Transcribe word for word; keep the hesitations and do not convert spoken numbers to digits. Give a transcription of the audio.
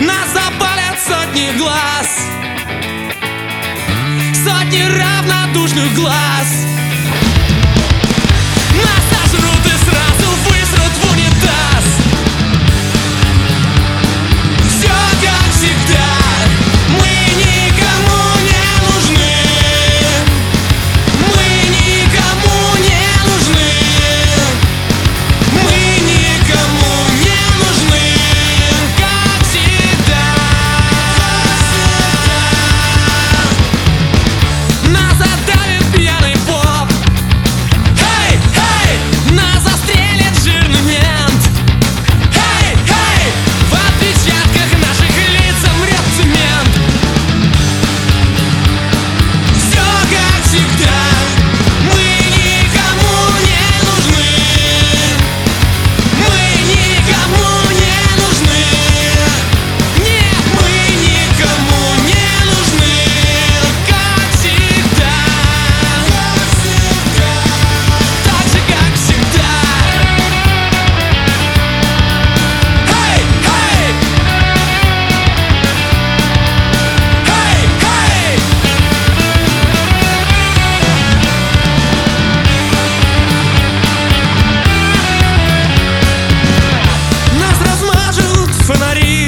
Нас запалят сотни глаз, сотни равнодушных глаз. Нас сожрут и сразу высрут в унитаз. Все как всегда, мы никому не нужны. Мы никому не нужны. Мы никому не нужны. Как всегда. Нас задавит пьяный поп. Хей, хей, нас застрелит жирный мент. Хей, хей, в отпечатках наших лиц умрет цемент. Все как всегда, мы никому не нужны. Мы никому не нужны. Нет, мы никому не нужны. Как всегда, так же как всегда. Хей, хей, хей, хей. Нас размажут фонари.